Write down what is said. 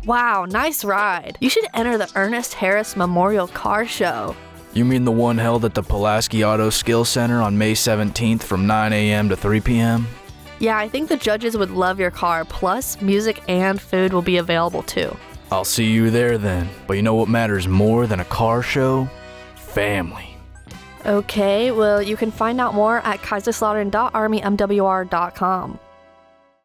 Wow, nice ride. You should enter the Ernest Harris Memorial Car Show. You mean the one held at the Pulaski Auto Skills Center on May 17th from 9 a.m. to 3 p.m.? Yeah, I think the judges would love your car, plus music and food will be available too. I'll see you there then. But you know what matters more than a car show? Family. Okay, well, you can find out more at kaiserslautern.armymwr.com.